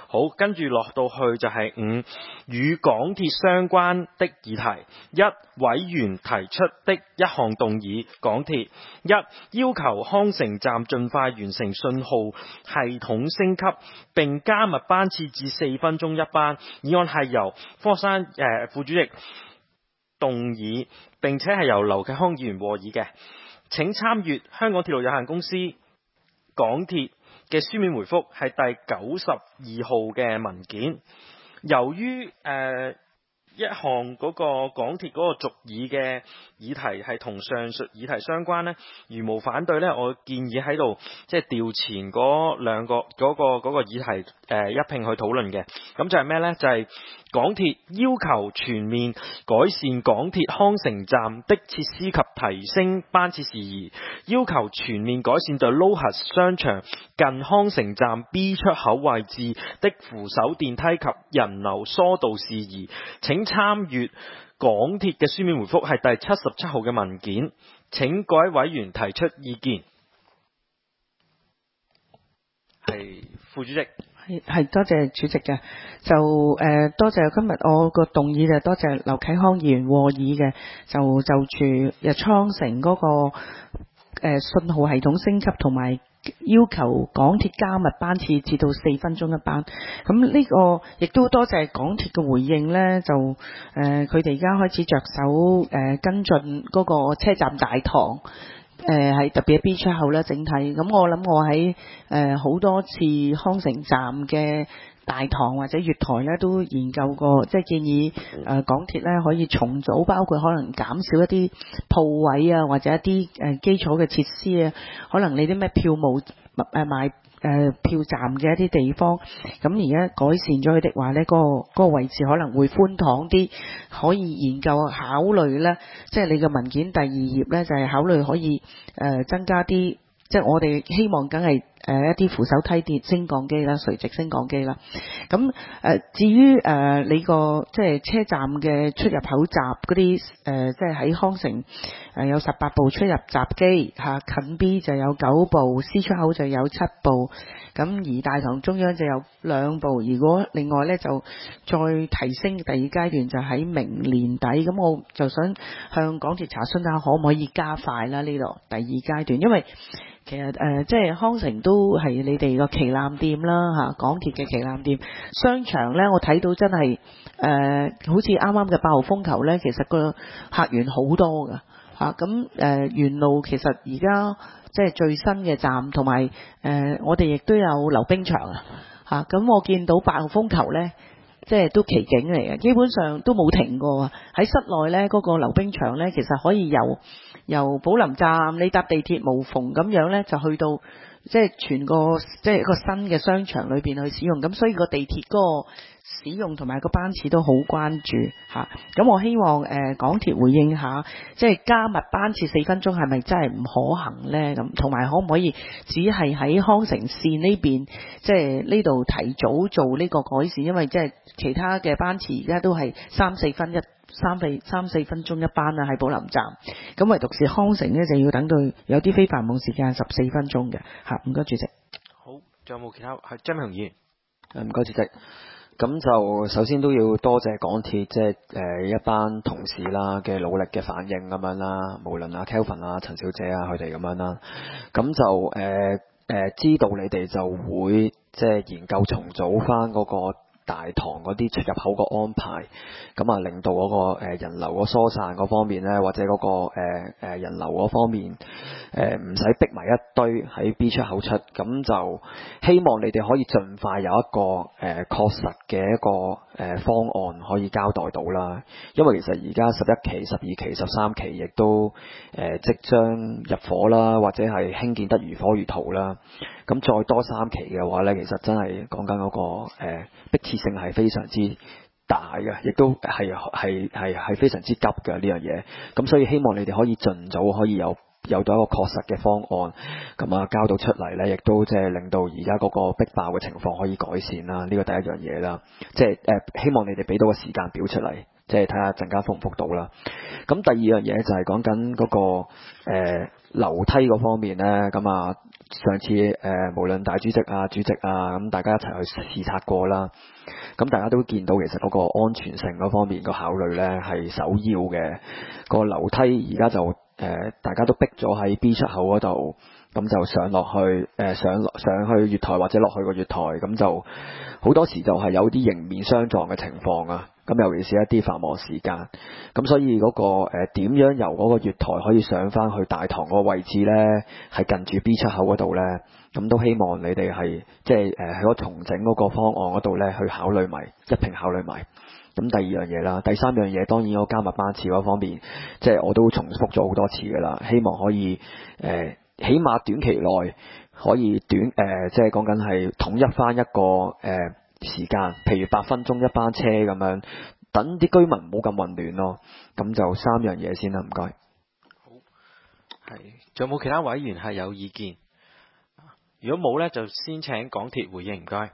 好，跟住落到去就係5與港鐵相關的議題。1委員提出的一項動議，港鐵要求康城站盡快完成信號系統升級，並加密班次至4分鐘一班。議案係由方國珊副主席動議，並且係由劉啟康議員和議嘅。請參閱香港鐵路有限公司港鐵嘅書面回覆係第92號嘅文件。由於一項嗰個港鐵嗰個續議嘅議題係同上述議題相關呢，如無反對呢，我建議喺度即係調前嗰兩個嗰個議題一併去討論嘅。咁就係咩呢？就係港鐵要求全面改善港鐵康城站的設施及提升班次事宜，要求全面改善對 LOHAS 商場近康城站 B 出口位置的扶手電梯及人流疏導事宜。請參閱港鐵嘅書面回覆係第77號嘅文件。請各位委員提出意見。係副主席。 係多謝主席嘅，就多謝今日我個動議就多謝劉啟康議員和議嘅，就住日康城嗰個信號系統升級同埋要求港鐵加密班次至到4分鐘一班。咁呢個亦都多謝港鐵嘅回應呢，就佢哋而家開始着手跟進嗰個車站大堂。係特別係 B 出口啦，整體咁我諗我喺好多次康城站嘅大堂或者月台咧都研究過，即係建議港鐵咧可以重組，包括可能減少一啲鋪位啊，或者一啲基礎嘅設施啊，可能你啲咩票務賣票站嘅一啲地方，咁而家改善咗佢的話呢，嗰個位置可能會寬敞啲，可以研究考慮呢，即係你嘅文件第2頁呢，就係考慮可以增加啲，即係我哋希望梗係一啲扶手梯電升降機啦，垂直升降機啦。咁至於你個即係車站嘅出入口閘嗰啲即係喺康城有18部出入閘機嚇，近 B 就有9部，C 出口就有7部。咁而大堂中央就有2部。如果另外呢，就再提升第2階段就喺明年底。咁我就想向港鐵查詢下可唔可以加快啦呢度第2階段，因為其實即係康城都係你哋個旗艦店啦嚇，港鐵嘅旗艦店商場呢，我睇到真係好似啱啱嘅8號風球呢，其實個客源好多㗎嚇。咁沿路其實而家即係最新嘅站，同埋我哋亦都有溜冰場啊嚇。咁我見到8號風球呢，即係都奇景嚟嘅，基本上都冇停過啊。喺室內呢，嗰個溜冰場呢，其實可以由寶林站你搭地鐵無縫咁樣呢，就去到即係全個即係一個新嘅商場裏邊去使用。咁所以個地鐵嗰個使用同埋個班次都好關注嚇。咁我希望港鐵回應下，即係加密班次4分鐘係咪真係唔可行呢？咁同埋可唔可以只係喺康城線呢邊，即係呢度提早做呢個改善？因為即係其他嘅班次而家都係3、4分鐘一班啊，喺寶林站。咁唯獨是康城呢，就要等到有啲非繁忙時間14分鐘嘅嚇。唔該主席。 好，仲有冇其他？係張明雄議員。 唔該主席。咁就首先都要多謝港鐵即係一班同事啦嘅努力嘅反應咁樣啦，無論阿 Kelvin 啊、陳小姐啊佢哋咁樣啦，咁就知道你哋就會即係研究重組翻嗰個大堂嗰啲出入口個安排，咁啊令到嗰個人流個疏散嗰方面咧，或者嗰個人流嗰方面唔使逼埋一堆喺 B 出口出，咁就希望你哋可以盡快有一個確實嘅一個方案可以交代到啦。因為其實而家11期、12期、13期亦都即將入伙啦，或者係興建得如火如荼啦。咁再多3期嘅話咧，其實真係講緊嗰個迫切性係非常之大嘅，亦都係非常之急嘅呢樣嘢。咁所以希望你哋可以盡早可以有到一個確實嘅方案，咁啊交到出嚟咧，亦都即係令到而家嗰個逼爆嘅情況可以改善啦。呢個第一樣嘢啦，即係希望你哋俾到個時間表出嚟，即係睇下陣間覆唔覆到啦。咁第二樣嘢就係講緊嗰個樓梯嗰方面咧，咁啊上次無論大主席啊、主席啊，咁大家一齊去視察過啦。咁大家都見到其實嗰個安全性嗰方面個考慮咧係首要嘅。個樓梯而家就大家都逼咗喺 B 出口嗰度，咁就上落去上去月台或者落去個月台，咁就好多時就係有啲迎面相撞嘅情況啊。咁尤其是一啲繁忙時間，咁所以嗰個點樣由嗰個月台可以上翻去大堂個位置呢？係近住 B 出口嗰度呢。咁都希望你哋係即係喺個重整嗰個方案嗰度呢，去考慮埋一併考慮埋。咁第二樣嘢啦，第三樣嘢當然個加密班次嗰方面，即係我都重複咗好多次噶啦，希望可以起碼短期內可以即係講緊係統一翻一個時間，譬如8分鐘一班車咁樣，等啲居民唔好咁混亂咯。咁就3樣嘢先啦，唔該。 好，係，仲有冇其他委員係有意見？如果冇呢，就先請港鐵回應，唔該。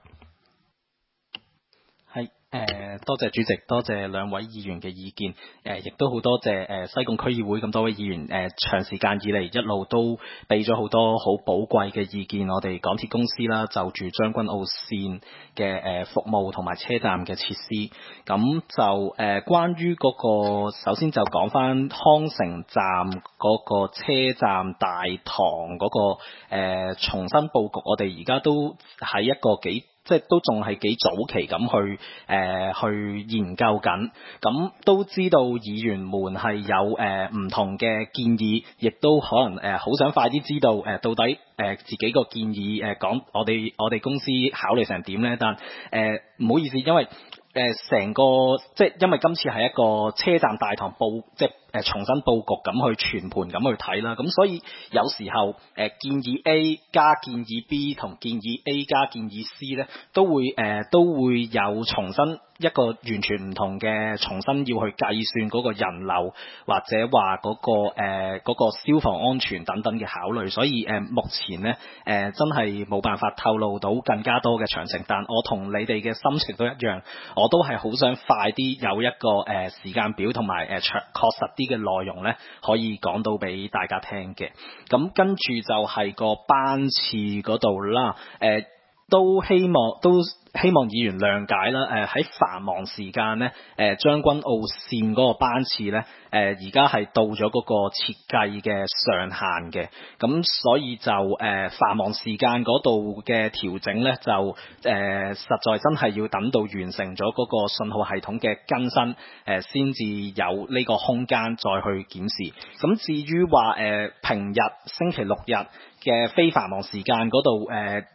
係多謝主席，多謝兩位議員嘅意見，亦都好多謝西貢區議會咁多位議員長時間以嚟一路都俾咗好多好寶貴嘅意見，我哋港鐵公司啦就住將軍澳線嘅服務同埋車站嘅設施，咁就關於嗰個首先就講翻康城站嗰個車站大堂嗰個重新佈局，我哋而家都喺一個即係都仲係幾早期咁去研究緊，咁都知道議員們係有唔同嘅建議，亦都可能好想快啲知道到底自己個建議講我哋公司考慮成點呢？但唔好意思，因為成個即係因為今次係一個車站大堂即係重新佈局咁去全盤咁去睇啦，咁所以有時候建議 A 加建議 B 同建議 A 加建議 C 咧，都會有重新一個完全唔同嘅重新要去計算嗰個人流或者話嗰個消防安全等等嘅考慮，所以目前咧真係冇辦法透露到更加多嘅詳情，但我同你哋嘅心情都一樣，我都係好想快啲有一個時間表同埋確實啲嘅內容咧，可以講到俾大家聽嘅。咁跟住就係個班次嗰度啦，都希望議員諒解啦。喺繁忙時間咧，將軍澳線嗰個班次咧，而家係到咗嗰個設計嘅上限嘅，咁所以就繁忙時間嗰度嘅調整咧，就實在真係要等到完成咗嗰個信號系統嘅更新，先至有呢個空間再去檢視。咁至於話平日星期六日嘅非繁忙時間嗰度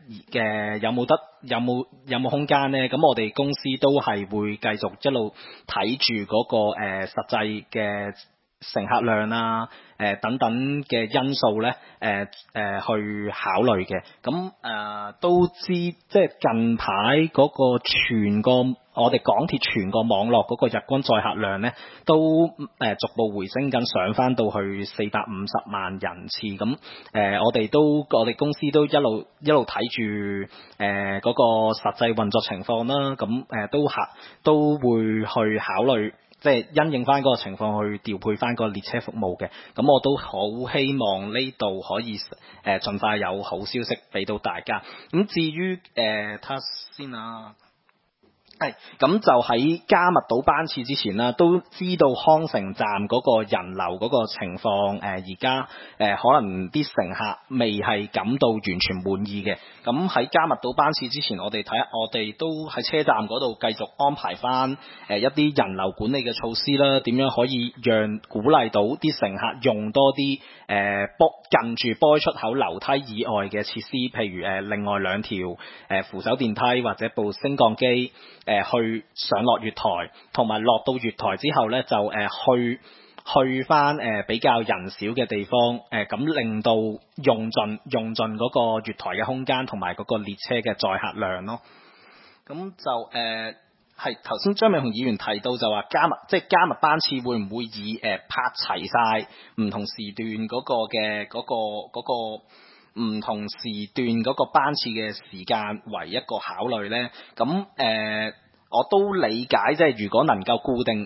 有冇空間呢？咁我哋公司都係會繼續一路睇住嗰個實際嘅乘客量啊，等等嘅因素咧，去考慮嘅。咁都知即係近排嗰個我哋港鐵全個網絡嗰個日均載客量咧，都逐步回升緊，上翻到去450萬人次。咁我哋公司都一路睇住嗰個實際運作情況啦。咁都會去考慮。即係因應翻嗰個情況去調配翻個列車服務嘅，咁我都好希望呢度可以盡快有好消息俾到大家。咁至於睇下先啊。咁就喺加密到班次之前啦，都知道康城站嗰個人流嗰個情況，而家可能啲乘客未係感到完全滿意嘅。咁喺加密到班次之前，我哋都喺車站嗰度繼續安排翻一啲人流管理嘅措施啦，點樣可以鼓勵到啲乘客用多啲近住玻璃出口樓梯以外嘅設施，譬如另外2條扶手電梯或者部升降機。去上落月台，同埋落到月台之後呢，就去翻比較人少嘅地方，咁令到用盡嗰個月台嘅空間，同埋嗰個列車嘅載客量咯。咁就係頭先張美雄議員提到就話加密班次會唔會以拍齊晒唔同時段嗰個唔同時段嗰個班次嘅時間為一個考慮呢？咁我都理解，即係如果能夠固定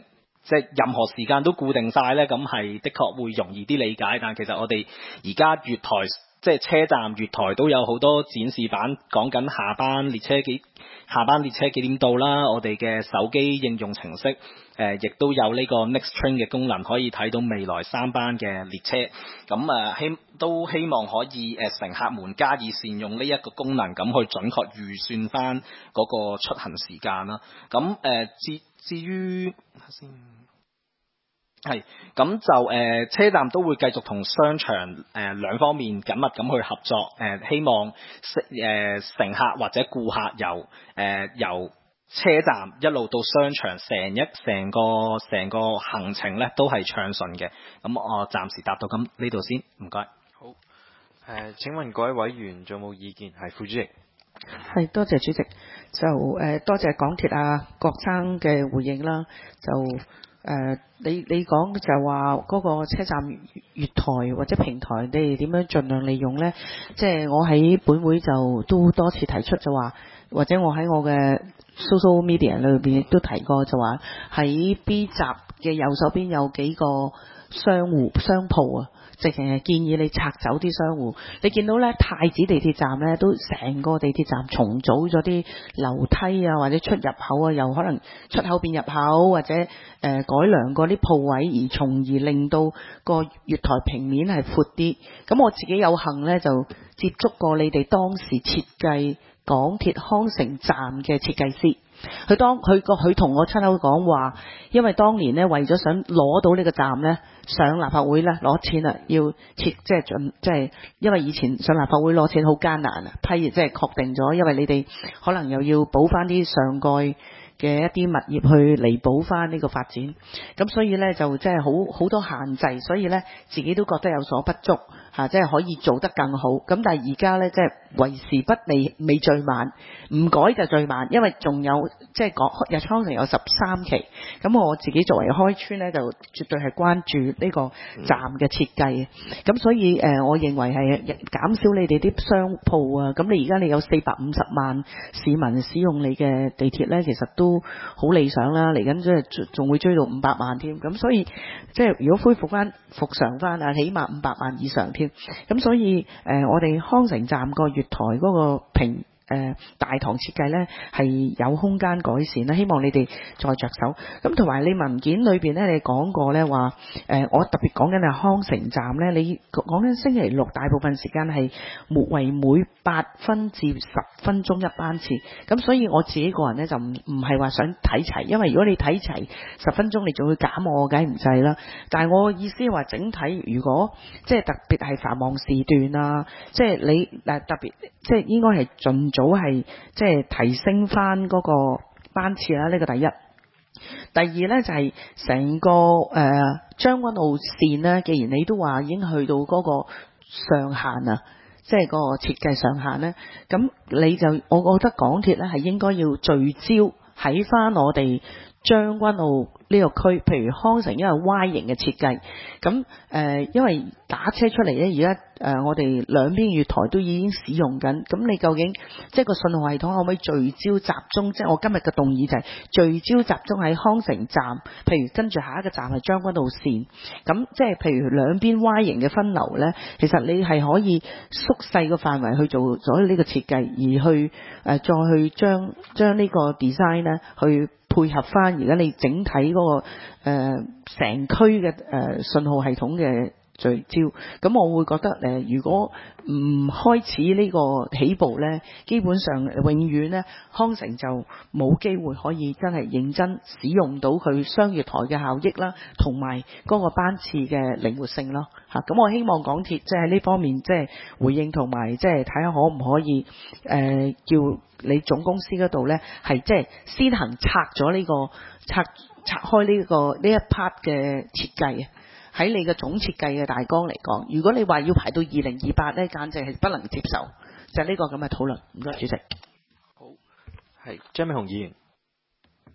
即係任何時間都固定晒呢，咁係的確會容易啲理解。但其實我哋而家月台即係車站月台都有好多展示板講緊下班列車幾點到啦。我哋嘅手機應用程式亦都有呢個 Next Train 嘅功能，可以睇到未來3班嘅列車。咁都希望可以乘客們加以善用呢一個功能，咁去準確預算翻嗰個出行時間啦。咁至於先係咁就車站都會繼續同商場兩方面緊密咁去合作，希望乘客或者顧客由車站一路到商場成個行程咧都係暢順嘅。咁我暫時答到咁呢度先，唔該。 好，請問各位委員仲有冇意見？係副主席。 係，多謝主席。就多謝港鐵郭生嘅回應啦。就你講就話嗰個車站月台或者平台，你哋點樣盡量利用呢？即係我喺本會就都多次提出就話，或者我喺我嘅 social media 裏邊亦都提過，就話喺 B 閘嘅右手邊有幾個商鋪啊。直情係建議你拆走啲商戶。你見到咧太子地鐵站咧都成個地鐵站重組咗啲樓梯啊，或者出入口啊，又可能出口變入口，或者改良過啲鋪位，而從而令到個月台平面係闊啲。咁我自己有幸咧就接觸過你哋當時設計港鐵康城站嘅設計師。佢同我親口講話，因為當年咧為咗想攞到呢個站咧上立法會咧攞錢啊，要即係因為以前上立法會攞錢好艱難啊，即係確定咗，因為你哋可能又要補翻啲上蓋嘅一啲物業去彌補翻呢個發展，咁所以咧就即係好多限制，所以咧自己都覺得有所不足即係可以做得更好。咁但係而家咧即係為時不未最晚，唔改就最慢，因為仲有即係日康城有13期，咁我自己作為開村咧就絕對係關注呢個站嘅設計，咁所以我認為係減少你哋啲商鋪啊，咁你而家你有450萬市民使用你嘅地鐵咧，其實都好理想啦，嚟緊即係仲會追到500萬添，咁所以即係如果恢復翻復常翻啊，起碼500萬以上添，咁所以我哋康城站個月台嗰個大堂設計呢係有空間改善啦，希望你哋再着手。咁同埋你文件裏邊呢，你講過呢話，我特別講緊係康城站呢，你講緊星期六大部分時間係為每8分至10分鐘一班次，咁所以我自己個人呢，就唔係話想睇齊，因為如果你睇齊10分鐘，你仲要減我，梗係唔制啦。但係我意思係話整體，如果即係特別係繁忙時段啊，即係你特別即係應該係盡早係即係提升翻嗰個班次啦，呢個第一。第二呢，就係成個將軍澳線呢，既然你都話已經去到嗰個上限啊，即係個設計上限呢，咁你就我覺得港鐵呢係應該要聚焦喺翻我哋將軍澳呢個區，譬如康城因為 Y 型嘅設計，咁因為打車出嚟呢，而家我哋兩邊月台都已經使用緊，咁你究竟即係個信號系統可唔可以聚焦集中？即係我今日嘅動議就係聚焦集中喺康城站，譬如跟住下一個站係將軍澳線，咁即係譬如兩邊 Y 型嘅分流呢，其實你係可以縮細個範圍去做咗呢個設計，而去再去將呢個 design 呢去配合翻而家你整體嗰個成區嘅信號系統嘅聚焦，咁我會覺得如果唔開始呢個起步呢，基本上永遠呢，康城就冇機會可以真係認真使用到佢雙月台嘅效益啦，同埋嗰個班次嘅靈活性咯嚇。咁我希望港鐵即係呢方面即係回應，同埋即係睇下可唔可以叫你總公司嗰度呢，係即係先行拆咗呢個拆開呢一 part 嘅設計。喺你嘅總設計嘅大綱嚟講，如果你話要排到2028呢，簡直係不能接受，就係呢個咁嘅討論。唔該，主席。 好，係張美雄議員。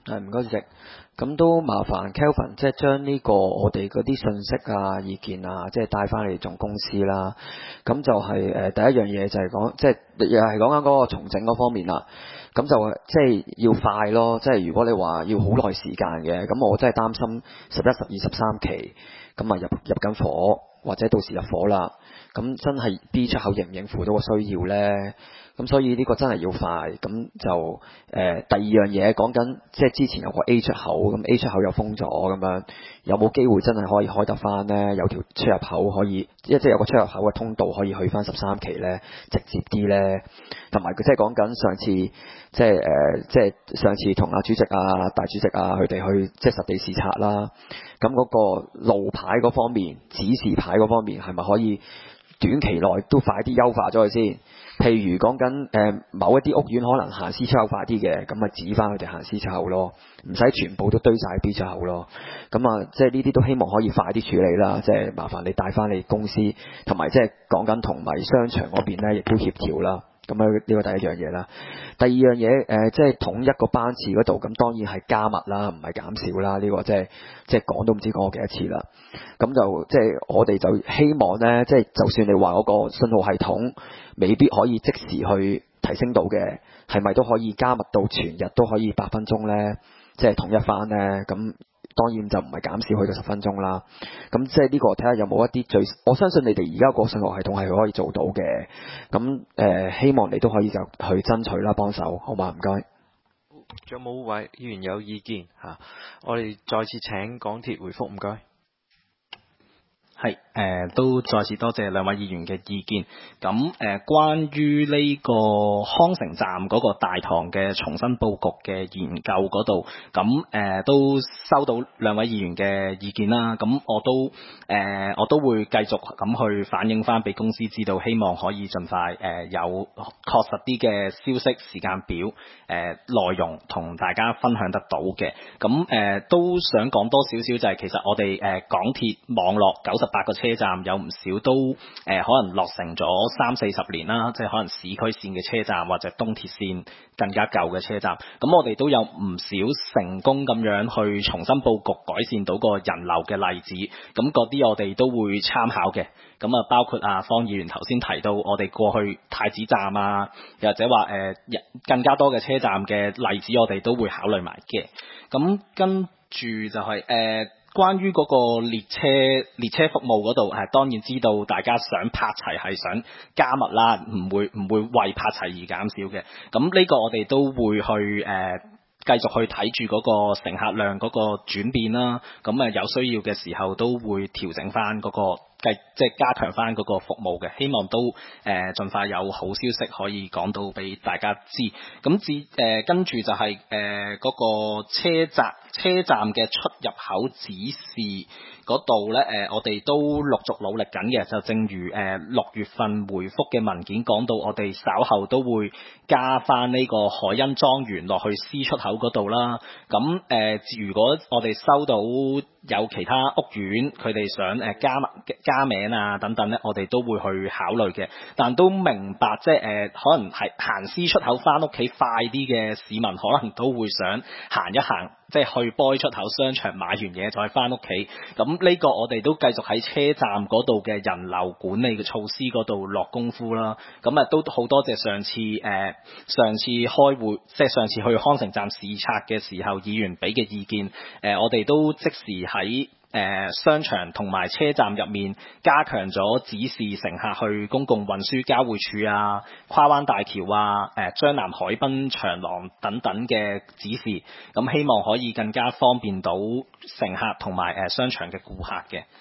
唔該主席。咁都麻煩 Kelvin 即係將呢個我哋嗰啲信息啊、意見啊，即係帶翻嚟總公司啦。咁就係第一樣嘢就係講，即係又係講緊嗰個重整嗰方面啦。咁就即係要快咯，即係如果你話要好耐時間嘅，咁我真係擔心11、12、13期咁啊入緊伙，或者到時入伙啦，咁真係 B 出口應唔應付到個需要呢？咁所以呢個真係要快，咁就第二樣嘢講緊，即係之前有個 A 出口，咁 A 出口又封咗咁樣，有冇機會真係可以開得翻呢？有條出入口可以，即係有個出入口嘅通道可以去翻13期呢？直接啲呢？同埋佢即係講緊上次，即係上次同阿主席啊、大主席啊佢哋去即係實地視察啦，咁嗰個路牌嗰方面、指示牌嗰方面係咪可以短期內都快啲優化咗佢先？譬如講緊某一啲屋苑可能行 C 出口快啲嘅，咁咪指翻佢哋行 C 出口咯，唔使全部都堆晒 B 出口咯。咁啊，即係呢啲都希望可以快啲處理啦。即係麻煩你帶翻你公司，同埋即係講緊同埋商場嗰邊咧，亦都協調啦。咁呢個第一樣嘢啦。第二樣嘢即係統一個班次嗰度，咁當然係加密啦，唔係減少啦。呢個即係講都唔知講過幾多次啦。咁就即係我哋就希望呢，即係就算你話嗰個信號系統未必可以即時去提升到嘅，係咪都可以加密到全日都可以8分鐘呢？即係統一翻呢？咁當然就唔係減少去到10分鐘啦。咁即係呢個睇下有冇一啲我相信你哋而家個信號系統係可以做到嘅。咁希望你都可以就去爭取啦，幫手好嘛？唔該。 仲有冇位議員有意見嚇？我哋再次請港鐵回覆，唔該。 係都再次多謝兩位議員嘅意見。咁關於呢個康城站嗰個大堂嘅重新佈局嘅研究嗰度，咁都收到兩位議員嘅意見啦。咁我都會繼續咁去反映翻俾公司知道，希望可以盡快有確實啲嘅消息、時間表、內容同大家分享得到嘅。咁都想講多少少就係其實我哋港鐵網絡98個車站有唔少都可能落成咗30-40年啦，即係可能市區線嘅車站或者東鐵線更加舊嘅車站，咁我哋都有唔少成功咁樣去重新佈局改善到個人流嘅例子，咁嗰啲我哋都會參考嘅。咁啊包括方議員頭先提到我哋過去太子站啊，又或者話更加多嘅車站嘅例子我哋都會考慮埋嘅。咁跟住就係關於嗰個列車服務嗰度，當然知道大家想拍齊係想加密啦，唔會為拍齊而減少嘅。咁呢個我哋都會去繼續去睇住嗰個乘客量嗰個轉變啦。咁有需要嘅時候都會調整翻嗰個即係加強翻嗰個服務嘅，希望都盡快有好消息可以講到俾大家知。咁跟住就係嗰個車站嘅出入口指示嗰度呢，我哋都陸續努力緊嘅。就正如6月份回覆嘅文件講到，我哋稍後都會加翻呢個海欣莊園落去 C 出口嗰度啦。咁如果我哋收到有其他屋苑佢哋想加名啊等等咧，我哋都會去考慮嘅。但都明白即係可能係行 C 出口翻屋企快啲嘅市民，可能都會想行一行，即係去 boy 出口商場買完嘢再翻屋企。咁呢個我哋都繼續喺車站嗰度嘅人流管理嘅措施嗰度落功夫啦。咁都好多謝上次開會，即係上次去康城站視察嘅時候議員俾嘅意見，我哋都即時喺商場同埋車站入面加強咗指示乘客去公共運輸交匯處啊、跨灣大橋啊、將南海濱長廊等等嘅指示，咁希望可以更加方便到乘客同埋商場嘅顧客嘅。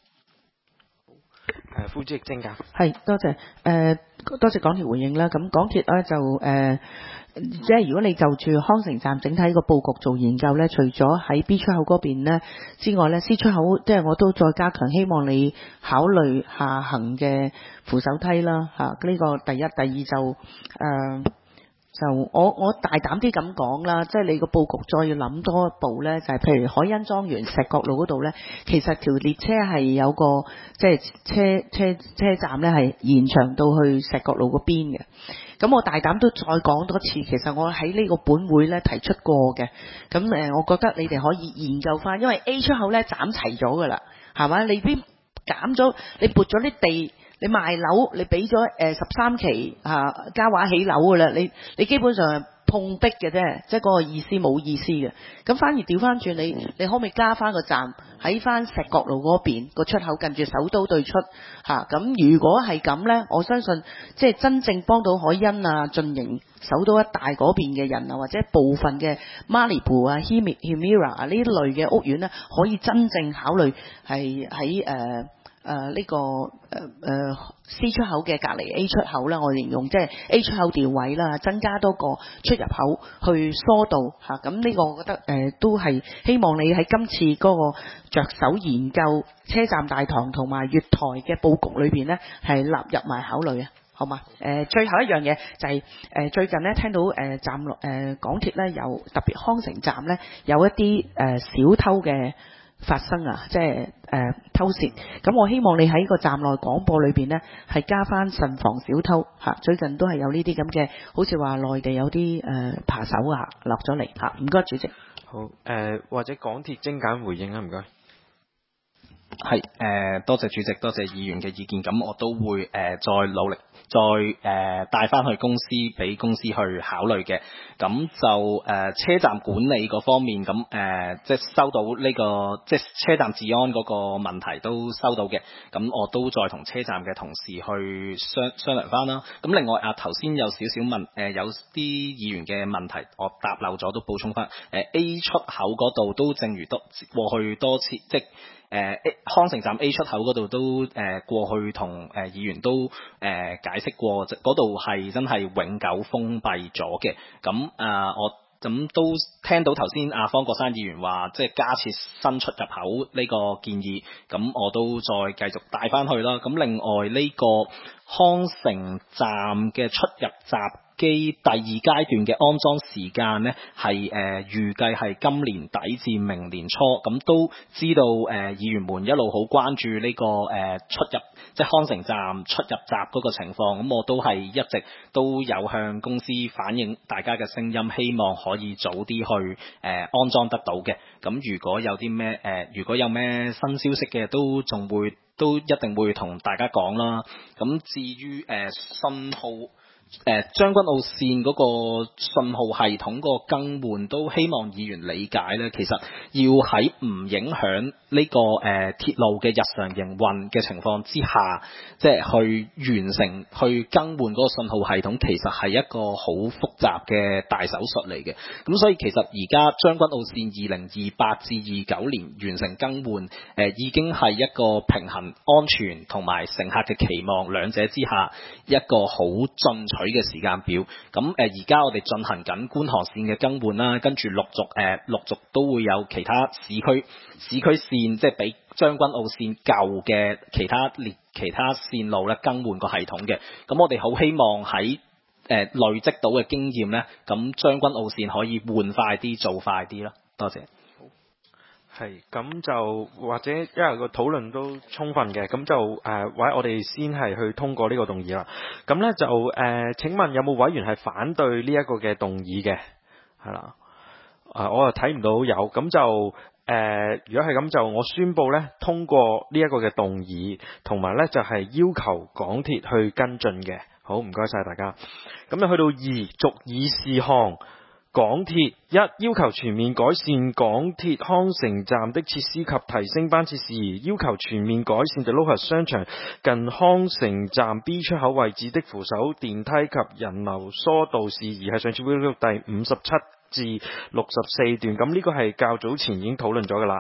副主席精簡。 係，多謝多謝港鐵回應啦。咁港鐵咧就即係如果你就住康城站整體個佈局做研究咧，除咗喺 B 出口嗰邊咧之外咧，C 出口即係我都再加強，希望你考慮下行嘅扶手梯啦嚇。呢個第一，第二就我大膽啲咁講啦，即係你個佈局再要諗多一步咧，就係譬如海欣莊園石角路嗰度咧，其實條列車係有個即係車站咧係延長到去石角路嗰邊嘅。 咁我大膽都再講多次，其實我喺呢個本會咧提出過嘅。咁我覺得你哋可以研究翻，因為 A 出口咧斬齊咗噶啦，係嘛？你邊減咗，你撥咗啲地，你賣樓，你俾咗13期嘉華起樓噶啦，你基本上係碰壁嘅啫，即係嗰個意思冇意思嘅。咁反而調翻轉你可唔可以加翻個站喺翻石角路嗰邊個出口近住首都對出咁如果係咁呢，我相信即係真正幫到海欣晉營首都一帶嗰邊嘅人或者部分嘅馬里布Hemira 呢類嘅屋苑呢，可以真正考慮係喺呢個C 出口嘅隔離 A 出口啦，我形容即係 A 出口調位啦，增加多個出入口去疏導咁呢個我覺得都係希望你喺今次嗰個着手研究車站大堂同埋月台嘅佈局裏邊呢，係納入埋考慮啊，好嘛？最後一樣嘢就係最近呢聽到站港鐵呢有特別康城站呢有一啲小偷嘅發生即係偷竊，咁我希望你喺個站內廣播裏邊呢，係加翻慎防小偷最近都係有呢啲咁嘅，好似話內地有啲扒手落咗嚟唔該主席。 好或者港鐵精簡回應唔該。 係多謝主席，多謝議員嘅意見，咁我都會再努力，再帶翻去公司，俾公司去考慮嘅。咁就車站管理嗰方面，咁即係收到呢個即係車站治安嗰個問題都收到嘅。咁我都再同車站嘅同事去商量翻啦。咁另外頭先有少少問有啲議員嘅問題，我答漏咗都補充翻。A 出口嗰度都正如過去多次即係康城站 A 出口嗰度都過去同議員都解釋過，嗰度係真係永久封閉咗嘅。咁我咁都聽到頭先方國珊議員話，即係加設新出入口呢個建議，咁我都再繼續帶翻去啦。咁另外呢個康城站嘅出入閘機第二階段嘅安裝時間呢，係預計係今年底至明年初。咁都知道議員們一路好關注呢個出入即係康城站出入閘嗰個情況。咁我都係一直都有向公司反映大家嘅聲音，希望可以早啲去安裝得到嘅。咁如果有啲咩如果有咩新消息嘅，都一定會同大家講啦。咁至於信號將軍澳線嗰個信號系統個更換，都希望議員理解咧。其實要喺唔影響呢個鐵路嘅日常營運嘅情況之下，即係去完成去更換嗰個信號系統，其實係一個好複雜嘅大手術嚟嘅。咁所以其實而家將軍澳線2028至29年完成更換，已經係一個平衡安全同埋乘客嘅期望兩者之下一個好進取嘅時間表。咁而家我哋進行緊觀塘線嘅更換啦，跟住陸續都會有其他市區線，即係比將軍澳線舊嘅其他線路咧更換個系統嘅。咁我哋好希望喺累積到嘅經驗咧，咁將軍澳線可以換快啲，做快啲啦。多謝。 係咁就或者因為個討論都充分嘅，咁就我哋先係去通過呢個動議啦。咁呢就請問有冇委員係反對呢一個嘅動議嘅？係啦，我又睇唔到有，咁就如果係咁就我宣佈呢通過呢一個嘅動議，同埋呢就係要求港鐵去跟進嘅。好，唔該晒大家。咁就去到2續議事項。港鐵1要求全面改善港鐵康城站的設施及提升班次事宜，要求全面改善 The Lotus 商場近康城站 B 出口位置的扶手電梯及人流疏導事宜，係上次會議錄第57至64段。咁呢個係較早前已經討論咗㗎啦。